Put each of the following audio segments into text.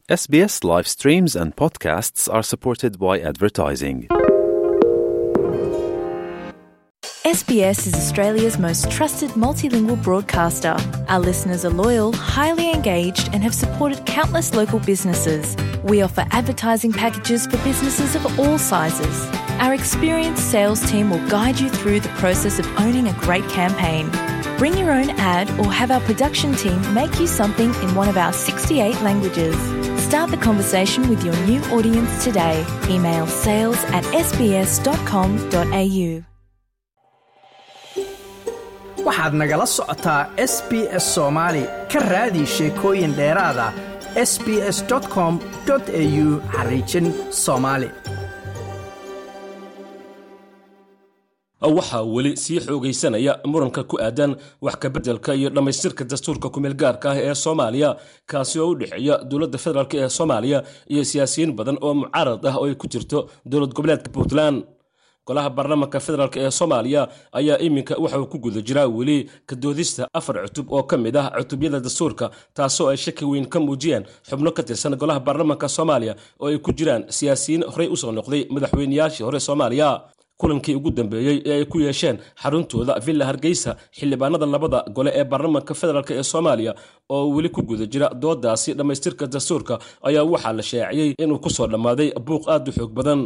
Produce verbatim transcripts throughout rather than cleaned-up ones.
S B S live streams and podcasts are supported by advertising. S B S is Australia's most trusted multilingual broadcaster. Our listeners are loyal, highly engaged, and have supported countless local businesses. We offer advertising packages for businesses of all sizes. Our experienced sales team will guide you through the process of owning a great campaign. Bring your own ad or have our production team make you something in one of our sixty-eight languages. Start the conversation with your new audience today. Email sales at s b s dot com dot a u. waxaad nagala socotaa S B S Soomaali ka raadi sheekooyin dheeraada s b s dot com dot a u xariijin Soomaali. waxaa weli sii xoogaysanaya muranka ku aadan wax ka beddelka iyo dhamaystirka dastuurka kumeel gaarka ah ee Soomaaliya kaasi oo u dhexeeya dowladda federaalka ee Soomaaliya iyo siyaasiyiin badan oo mucaarad ah oo ay ku jirto dowlad goboleedka Puntland. golaha baarlamaanka federaalka ee Soomaaliya ayaa iminka waxa uu ku guda jiraa weli ka doodista afar cutub oo ka mid ah cutubyada dastuurka taasoo ay shaki weyn ka muujiyeen xubno ka tirsan golaha baarlamaanka Soomaaliya oo ay ku jiraan siyaasiyiin horey u soo noqday madaxweynayaashii hore Soomaaliya. kulankii ugu dambeeyay ee ay ku yeesheen xaruntooda Villa Hargeysa xildhibaanada labada gole ee baarlamaanka federaalka ee Soomaaliya oo weli ku guda jira doodaasi dhamaystirka dastuurka ayaa waxaa la sheeciyay inuu ku soo dhamaaday buuq aad u xoog badan.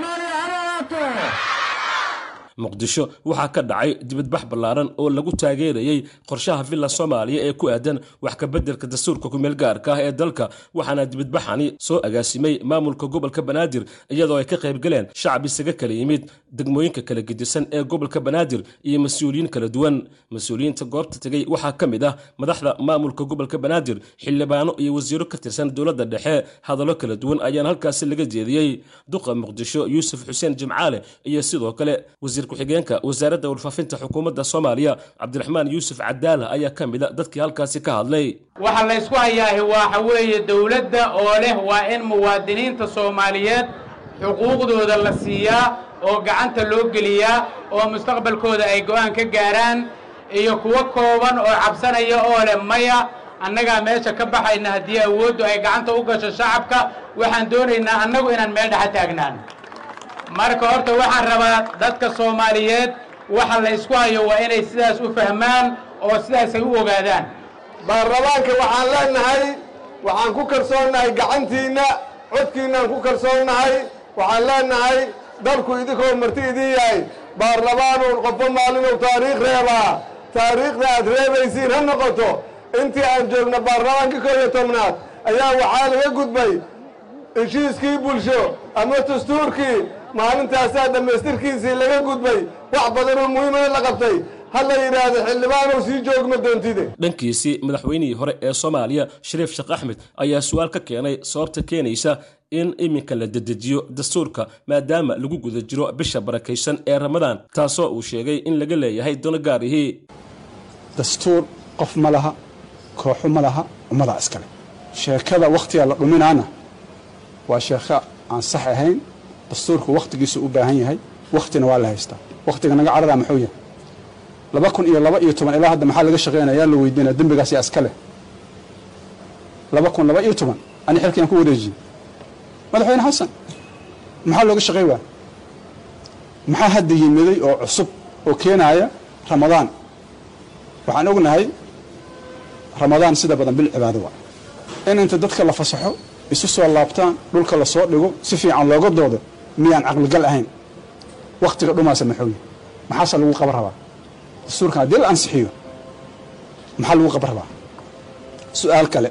muqdisho waxaa ka dhacay dibadbax ballaaran oo lagu taageerayay qorshaha Villa Soomaaliya ee ku aadan wax ka beddelka dastuurka kumeel gaarka ah ee dalka waxaana dibadbaxani soo agaasimay maamulka gobolka Banaadir iyadoo ay ka qayb galeen shacab isaga kala yimid degmooyinka kala gedisan ee gobolka Banaadir iyo mas'uuliyiin kala duwan. mas'uuliyiinta goobta tagay waxaa ka mid ah madaxda maamulka gobolka Banaadir, xildhibaano iyo wasiiro ka tirsan dowladda dhexe. hadallo kala duwan ayaan halkaas laga jeediyay duqa Muqdisho Yuusuf Xuseen Jimcaale iyo sidoo kale wasiir ku-xigeenka wasaaradda warfaafinta xukuumadda Soomaaliya Cabdiraxmaan Yuusuf Cadaala ayaa ka mid ah dadkii halkaasi ka hadlay. waxa la isku hayaa waxa weeye dawladda oo leh waa in muwaadiniinta Soomaaliyeed xuquuqdooda la siiyaa oo gacanta loo geliyaa oo mustaqbalkooda ay go'aan ka gaaraan iyo kuwa kooban oo cabsanaya oo leh maya annaga meesha ka baxayna haddii awooddu ay gacanta u gasho shacabka waxaan doonaynaa annagu inaan meel dhex taagnaan. marka horta waxaan rabaa dadka Soomaaliyeed waxa la isku hayo waa inay sidaas u fahmaan oo sidaas ay u ogaadaan. baarlamaanka waxaan leenahay waxaan ku kalsoonahay gacantiina codkiina ku kalsoonahay waxaan leenahay dalku idinkoo marti idin yahay baarlamaan oo qofo maalin oo taariikh reeba taariikhda aad reebaysiin ha noqoto intii aan joogna baarlamaanka koob iyo tobnaad ayaa waxaa laga gudbay heshiiskii bulsho ama dastuurkii maalintaasaa dhamaystirkiisii laga gudbay wax badan oo muhiimana la qabtay hal la yiraahdo xildhibaan oo sii joogma doontide. dhankiisii madaxweynihii hore ee Soomaaliya Shariif Sheekh Axmed ayaa su'aal ka keenay sababta keenaysa in iminka la dedejiyo dastuurka maadaama lagu guda jiro bisha barakaysan ee Ramadaan taasoo uu sheegay in laga leeyahay doona gaarihi. dastuur qof ma laha koox ma laha ummada iskale sheekada waqtiga la dhuminaana waa sheeka aan sax ahayn. dastuurku waqtigiisu u baahan yahay waqtina waa la haystaa waqtiga naga carada maxuu yahay laba kun iyo laba iyo toban ilaa hadda maxaa laga shaqeynayaa la weydiinaa dambigaas yaa iskale laba kun iyo laba iyo toban ani xilkiyaan ku wareejiyey madaxweyne xasan maxaa looga shaqey waa maxaa hadda yimiday oo cusub oo keenaya Ramadaan waxaan ognahay Ramadaan sida badan bil cibaado waa in inta dadka la fasaxo isu soo laabtaan dhulka la soo dhigo si fiican looga doodo miyaan aqli gal ahayn waqtiga dhumaasa maxuu maxaa lagu qabar rabaa dastuurka hadii la ansixiyo maxaa lagu qabar rabaa. su'aal kale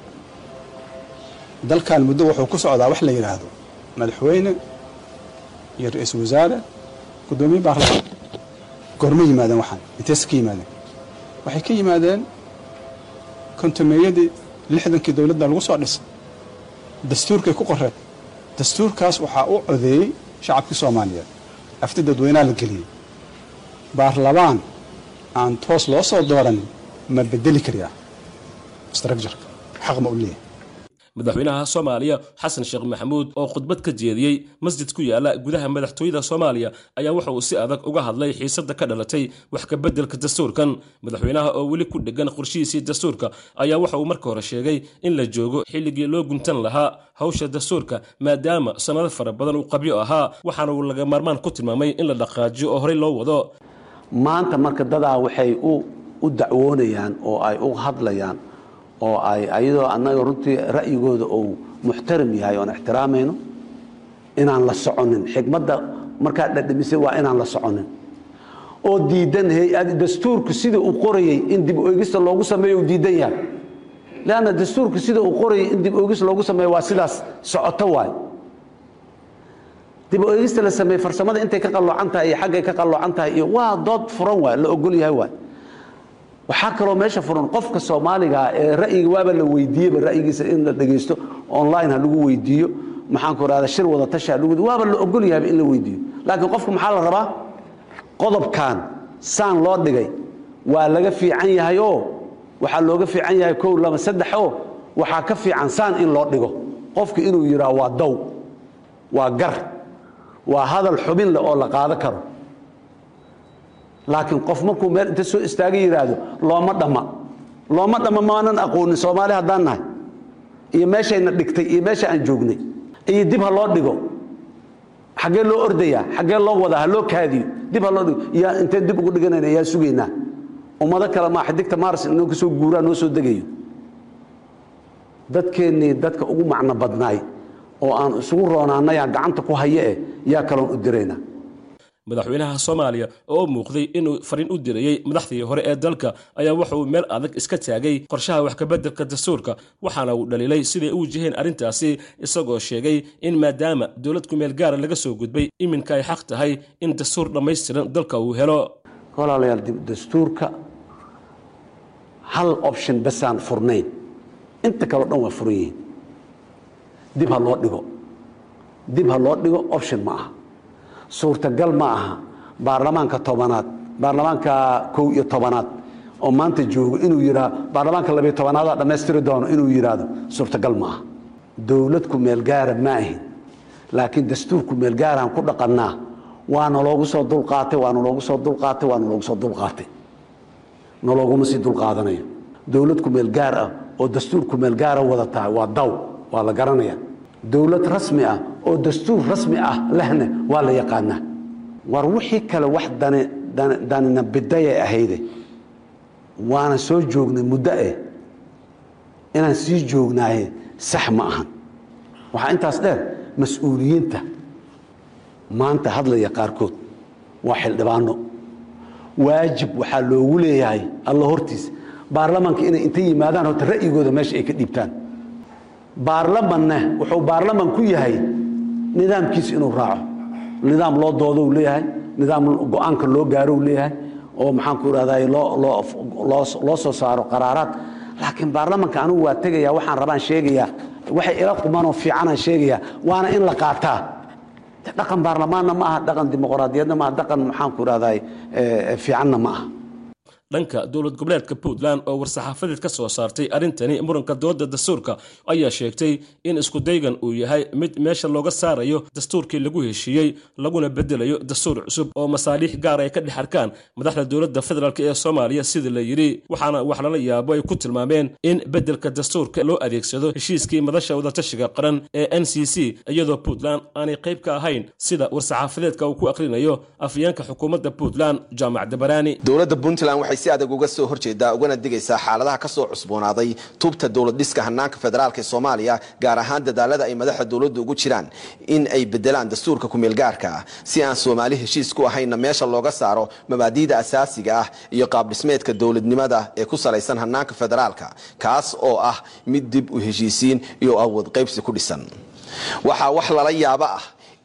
dalkan muddo wuxuu ku socdaa wax la yiraahdo madaxweyne iyo ra'iisul wasaare gudoomiye baarlamaan goorma yimaadeen waxaan intees ka yimaadeen waxay ka yimaadeen kontameeyadii lixdankii dawladda lagu soo dhisay dastuurkay ku qoreen dastuurkaas waxaa u codeeyay shacabkii Soomaaliyeed afti dadweynaha la geliyay baarlamaan aan toos loo soo dooran ma bedeli kariyaa structure xaq ma u leeyahay. madaxweynaha Soomaaliya Xasan Sheekh Maxamuud oo khudbad ka jeediyay masjid ku yaala gudaha madaxtooyada Soomaaliya ayaa waxa uu si adag uga hadlay xiisadda ka dhalatay wax ka beddelka dastuurkan madaxweynaha oo weli ku dhagan qorshihiisa dastuurka ayaa waxa uu markii hore sheegay in la joogo xilligii loo guntan lahaa hawsha dastuurka maadaama sanado fara badan uu qabyo ahaa waxaana uu laga maarmaan ku tilmaamay in la dhaqaajiyo oo horey loo wado maanta marka dadaa waxay u u dacwoonayaan oo ay u hadlayaan oo ay ayadoo annaga runtii ra'yigooda uu muxtaram yahay oo ixtiraamayno inaan la soconin xigmadda markaa dhadhamisay waa inaan la soconin oo diidan hay-ad dastuurku sida uu qorayay in dib u eegista loogu sameeyo diidan yahay laana dastuurku sida uu qorayay in dib u eegis loogu sameeyo waa sidaas socoto waay dib u eegista la sameeyo farsamada intay ka qaloocan tahay iyo xaggay ka qaloocan tahay iyo waa dood furan waay la ogol yahay waay waxaa kaloo meesha furan qofka Soomaaliga ee ra'yiga waaba la weydiiyay ra'yigiisa in la dhageysto online ha lagu weydiiyo maxaan ku raada shir wada tashi ha lagu waaba la ogol yahay in la weydiiyo laakiin qofka maxaa la rabaa qodobkan saan loo dhigay waa laga fiican yahay oo waxa looga fiican yahay kow laba saddex oo waxa ka fiican saan in loo dhigo qofka inuu yiraahdo waa daw waa gar waa hadal xubin la oo la qaado karo laakiin qof markuu meel inta soo istaagay yiraahdo looma dhama looma dhama maanan aqoon Soomaali hadaan nahay iyo meeshayna dhigtay iyo meesha aan joognay iyo dib ha loo dhigo xagee loo ordaya xagee loo wada ha loo kaadiyo dib ha loo dhigo yaa inta dib ugu dhiganayna yaa sugeynaa ummada kale ma xiddigta Mars inuu ka soo guuraa noo soo degayo dadkeenii dadka ugu macna badnaay oo aan isugu roonaanay gacanta ku haye yaa kaloon u direyna madaxweynaha Soomaaliya oo muuqday inuu fariin u dirayay madaxdii hore ee dalka ayaa waxa uu meel adag iska taagay qorshaha wax ka beddelka dastuurka waxaana uu dhaliilay sidii uu jiheen arintaasi isagoo sheegay in maadaama dawlad ku meel gaar laga soo gudbay iminka ay xaq tahay in dastuur dhameystiran dalka uu helo walaalayaal dastuurka hal option basaan furnayn inta kale dhan waa furan yihiin dib ha loo dhigo dib ha loo dhigo option ma aha suurtagal ma aha baarlamaanka tobanaad baarlamaanka kow iyo tobanaad oo maanta joogo inuu yiraahdo baarlamaanka laba iyo tobanaad dhameystiri doono inuu yiraahdo suurtagal ma aha dawlad ku meel gaar ma ahin laakiin dastuurku meel gaar aan ku dhaqanaa waana loogu soo dulqaatay waana loogu soo dulqaatay waana loogu soo dulqaatay nologuma si dulqaadanayo dawlad ku meel gaar ah oo dastuurku meel gaar ah wada tahay waa daw waa la garanaya dawlad rasmi ah oo dastuur rasmi ah lehna waa la yaqaanaa war wixii kale wax dane danina bidaya ahayde waana soo joognay muddo eh inaan sii joognaaye sax ma ahan waxa intaas dheer mas'uuliyiinta maanta hadlaya qaarkood waa xildhibaano waajib waxa loogu leeyahay Allah hortiis baarlamaanka inay inta yimaadaan oo ra'yigooda meesha ay ka dhibtaan baarlamaanna wuxuu baarlamaan ku yahay nidaamkiisa inuu raaco nidaam loo doodo uu leeyahay nidaam go'aanka loo gaaro uu leeyahay oo maxaan ku raadaay loo loo loo soo saaro qaraaraad laakiin baarlamaanka anigu waa tagaya waxaan rabaan sheegaya waxay ila qumanoo fiican aan sheegaya waana in la qaataa dhaqan baarlamaanna ma aha dhaqan dimuqraadiyadna ma aha dhaqan maxaan ku raadaay fiicanna ma aha dhanka dawlad goboleedka Puntland oo war-saxaafadeed ka soo saartay arintani muranka dooda dastuurka ayaa sheegtay in isku daygan uu yahay mid meesha looga saarayo dastuurkii lagu heshiiyey laguna bedelayo dastuur cusub oo masaaliix gaar ay ka dhexarkaan madaxda dawladda federaalka ee Soomaaliya sida la yiri waxaana wax lala yaabo ay ku tilmaameen in bedelka dastuurka loo adeegsado heshiiskii madasha wada tashiga qaran ee N C C iyadoo Puntland aanay qayb ka ahayn sida war-saxaafadeedka uu ku aqrinayo afyeenka xukuumadda Puntland Jaamac Dabarani dawladda Puntland waxay si adag uga soo horjeedaa ugana digaysaa xaaladaha ka soo cusboonaaday tubta dawlad dhiska hanaanka federaalka Soomaaliya gaar ahaan dadaalada ay madaxda dawladdu ugu jiraan in ay bedelaan dastuurka ku meel gaarka ah si aan Soomaali heshiis ku ahayn meesha looga saaro mabaadiida asaasiga ah iyo qaab dhismeedka dawladnimada ee ku salaysan hanaanka federaalka kaas oo ah mid dib u heshiisiin iyo awood qaybsi ku dhisan waxa wax lala yaabo ah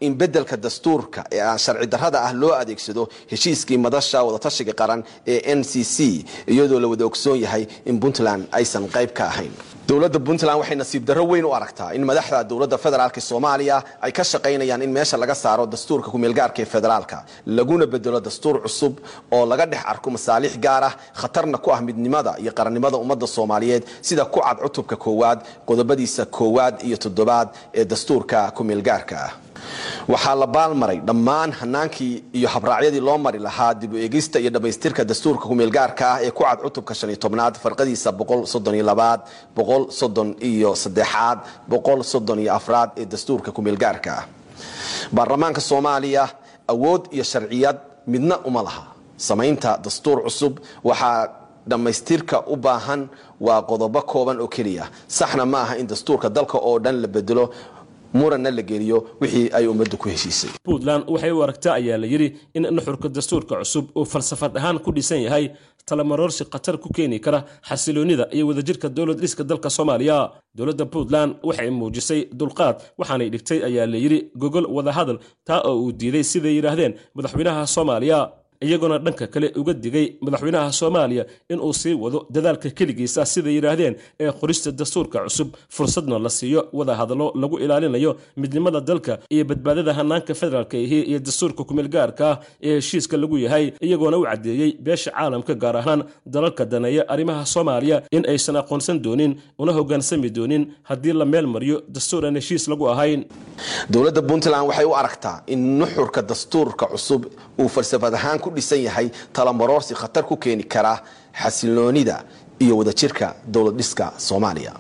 in bedelka dastuurka ee aan sharci darrada ah loo adeegsado heshiiskii madasha wadatashiga qaran ee N C C iyadoo la wada ogsoon yahay in Puntland aysan qayb ka ahayn. dowladda Puntland waxay nasiib darro weyn u aragtaa in madaxda dowladda federaalka Soomaaliya ay ka shaqeynayaan in meesha laga saaro dastuurka ku meel gaarka ee federaalka laguna bedelo dastuur cusub oo laga dhex arko masaalix gaar ah khatarna ku ah midnimada iyo qarannimada ummadda Soomaaliyeed sida ku cad cutubka koowaad qodobadiisa koowaad iyo toddobaad ee dastuurka ku meel gaarka ah. waxaa la baalmaray dhammaan hanaankii iyo habraacyadii loo mari lahaa dib u eegista iyo dhamaystirka dastuurka ku meel gaarka ah ee ku cad cutubka shan iyo tobnaad farqadiisa boqol soddon iyo laba boqol soddon iyo saddex boqol soddon iyo afar ee dastuurka ku meel gaarka ah. baarlamaanka Soomaaliya awood iyo sharciyad midna uma laha samaynta dastuur cusub. waxaa dhamaystirka u baahan waa qodobo kooban oo kaliya. saxna ma aha in dastuurka dalka oo dhan la bedelo muranna la geliyo wixii ay ummaddu ku heshiisay. Puntland waxay u aragtaa ayaa la yiri in nuxurka dastuurka cusub uu falsafad ahaan ku dhisan yahay talamarorsi qatar ku keeni kara xasiloonida iyo wadajirka dowlad dhiska dalka Soomaaliya. dowladda Puntland waxay muujisay dulqaad waxaanay dhigtay ayaa la yiri gogol wada hadal taa oo uu diiday sida yiraahdeen madaxweynaha Soomaaliya iyaguna dhanka kale uga digay madaxweynaha Soomaaliya in uu sii wado dadaalka kaligiisa sida yiraahdeen ee qorista dastuurka cusub fursadna la siiyo wada hadalo lagu ilaalinayo midnimada dalka iyo badbaadada hanaanka federaalka iyo dastuurka ku meel gaarka ee heshiiska lagu yahay iyaguna u cadeeyay beesha caalamka gaar ahaan dalalka daneeya arrimaha Soomaaliya in aysan aqoonsan doonin una hogaansami doonin haddii la meel mariyo dastuur aan heshiis lagu ahayn. dowladda Puntland waxay u aragtaa in nuxurka dastuurka cusub uu falsafad ahaan ku dhisan yahay talamarorsi khatar ku keeni kara xasiloonida iyo wadajirka dowlad dhiska Soomaaliya.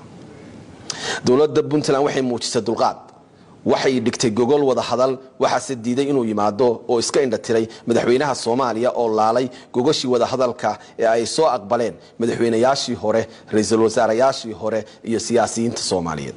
dowladda Puntland waxay muujisay dulqaad waxay dhigtay gogol wada hadal waxaase diiday inuu yimaado oo iska indhatiray madaxweynaha Soomaaliya oo laalay gogoshii wada hadalka ee ay soo aqbaleen madaxweynayaashii hore ra'iisul wasaarayaashii hore iyo siyaasiyiinta Soomaaliyeed.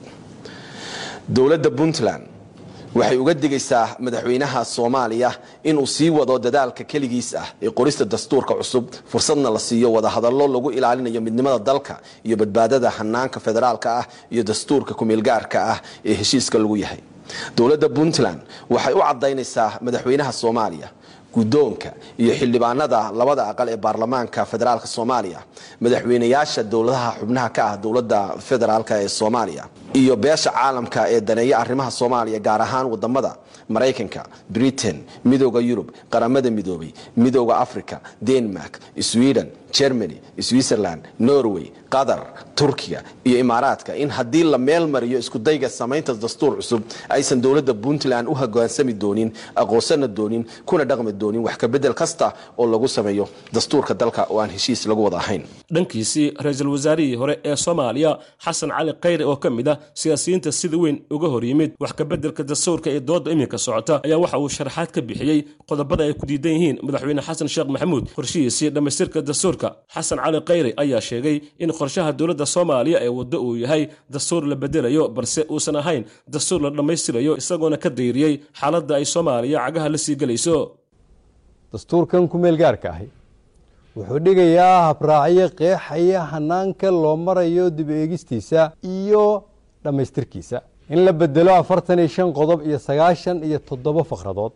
dowladda Puntland waxay uga digaysaa madaxweynaha Soomaaliya inuu sii wado dadaalka kaligiis ah ee qorista dastuurka cusub fursadna la siiyo wada hadallo lagu ilaalinayo midnimada dalka iyo badbaadada hanaanka federaalka ah iyo dastuurka ku meel gaarka ah ee heshiiska lagu yahay. dowladda Puntland waxay u cadeynaysaa madaxweynaha Soomaaliya guddoonka iyo xildhibaanada labada aqal ee baarlamaanka federaalka Soomaaliya madaxweynayaasha dowladaha xubnaha ka ah dowladda federaalka ee Soomaaliya iyo beesha caalamka ee daneeya arrimaha Soomaaliya gaar ahaan wadamada Mareykanka, Britain, Midowga Yurub, qaramada midoobay, Midowga Afrika, Denmark, Sweden, Germany, Switzerland, Norway, Qatar, Turkiga iyo Imaaraadka in haddii la meel mariyo isku dayga samaynta dastuur cusub aysan dowladda Puntland u hogaansami doonin aqoonsana doonin kuna dhaqmi doonin wax ka bedel kasta oo lagu sameeyo dastuurka dalka oo aan heshiis lagu wada ahayn. dhankiisii ra'iisul wasaarihii hore ee Soomaaliya Xasan Cali Khayre oo kamid ah siyaasiyiinta sida weyn uga hor yimid wax ka bedelka dastuurka ee doodda iminka socota ayaa waxa uu sharaxaad ka bixiyay qodobada ay ku diidan yihiin madaxweyne Xasan Sheekh Maxamuud qorshihiisa dhamaystirka dastuurka. Xasan Cali Khayre ayaa sheegay in qorshaha dowladda Soomaaliya ee waddo uu yahay dastuur la bedelayo balse uusan ahayn dastuur la dhamaystirayo isagoona ka dayriyay xaaladda ay Soomaaliya cagaha la sii galayso. dastuurkan ku meel gaarka ah wuxuu dhigayaa habraacyo qeexaya hanaanka loo marayo dib eegistiisa iyo dhamaystirkiisa in la bedelo afartan iyo shan qodob iyo sagaashan iyo toddoba faqradood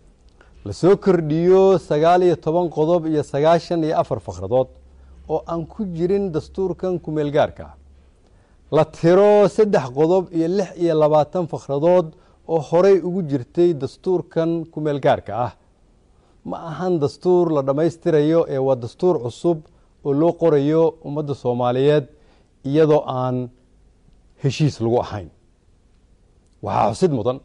la soo kordhiyo sagaal iyo toban qodob iyo sagaashan iyo afar faqradood oo aan ku jirin dastuurkan ku meel gaarka ah la tiro saddex qodob iyo lix iyo labaatan faqradood oo horey ugu jirtay dastuurkan ku meel gaarka ah. ma ahan dastuur la dhamaystirayo ee waa dastuur cusub oo loo qorayo ummadda Soomaaliyeed iyadoo aan heshiis lagu ahayn. waxaa xusid mudan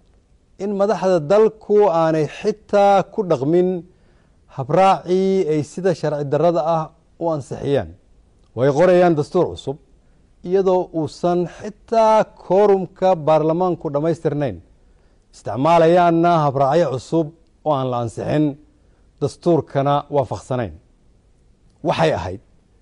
in madaxda dalku aanay xitaa ku dhaqmin habraacii ay sida sharci darrada ah u ansixiyeen way qorayaan dastuur cusub iyadoo uusan xitaa koorumka baarlamaanku dhamaystirnayn isticmaalayaanna habraacyo cusub oo aan la ansixin dastuurkana waafaqsanayn. waxay ahayd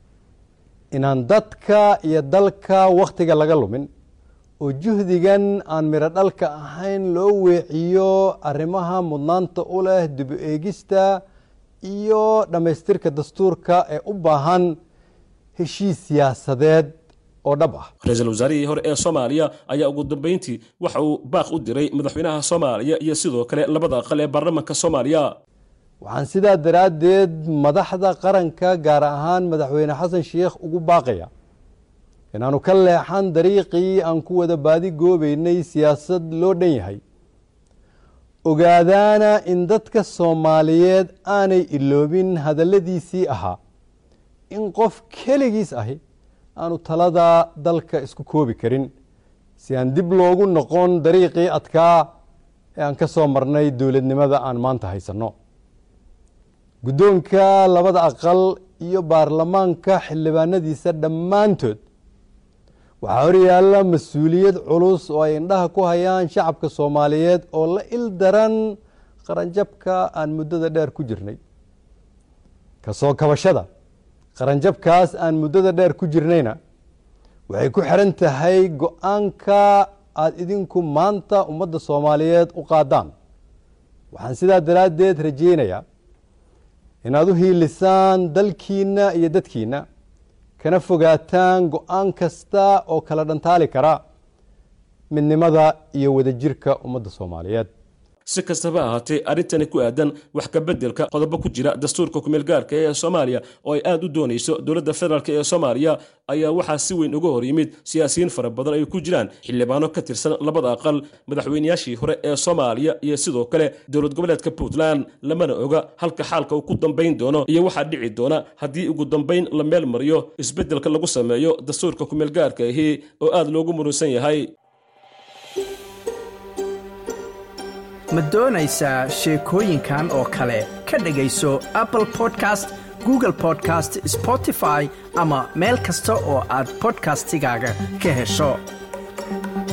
inaan dadka iyo dalka wakhtiga laga lumin oo juhdigan aan miro dhalka ahayn loo weeciyo arrimaha mudnaanta u leh dib u eegista iyo dhamaystirka dastuurka ee u baahan heshiis siyaasadeed oo dhab ah. ra-iisul wasaarihii hore ee Soomaaliya ayaa ugu dambeyntii waxa uu baaq u diray madaxweynaha Soomaaliya iyo sidoo kale labada aqal ee baarlamaanka Soomaaliya. waxaan sidaa daraaddeed madaxda qaranka gaar ahaan madaxweyne xasan sheekh ugu baaqaya inaanu ka leexan dariiqii aan ku wada baadi goobaynay siyaasad loo dhan yahay, ogaadaana in dadka Soomaaliyeed aanay iloobin hadalladiisii ahaa in qof keligiis ahi aanu talada dalka isku koobi karin, si aan dib loogu noqon dariiqii adkaa ee aan ka soo marnay dowladnimada aan maanta haysanno. guddoonka labada aqal iyo baarlamaanka xildhibaanadiisa dhammaantood waxaa horyaalla mas-uuliyad culus oo ay indhaha ku hayaan shacabka Soomaaliyeed oo la il daran qaranjabka aan muddada dheer ku jirnay. kasoo kabashada qaranjabkaas aan muddada dheer ku jirnayna waxay ku xiran tahay go-aanka aad idinku maanta ummadda Soomaaliyeed u qaadaan. waxaan sidaa daraaddeed rajaynayaa inaad u hiilisaan dalkiina iyo dadkiina, kana fogaataan go-aan kasta oo kala dhantaali kara midnimada iyo wadajirka ummadda Soomaaliyeed. si kastaba ahaatee arrintani ku aadan wax ka beddelka qodobo ku jira dastuurka ku meel gaarka ee Soomaaliya oo ay aad u doonayso dowladda federaalka ee Soomaaliya ayaa waxaa si weyn uga hor yimid siyaasiyiin fara badan ay ku jiraan xildhibaano ka tirsan labada aqal, madaxweynayaashii hore ee Soomaaliya iyo sidoo kale dowlad goboleedka Puntland. lamana oga halka xaalka uu ku dambeyn doono iyo waxa dhici doona haddii ugu dambeyn la meel mariyo isbeddelka lagu sameeyo dastuurka ku meel gaarka ahi oo aad loogu muransan yahay. ma doonaysaa sheekooyinkan oo kale ka dhegayso Apple Podcast, Google Podcast, Spotify ama meel kasta oo aad podcastigaaga ka hesho.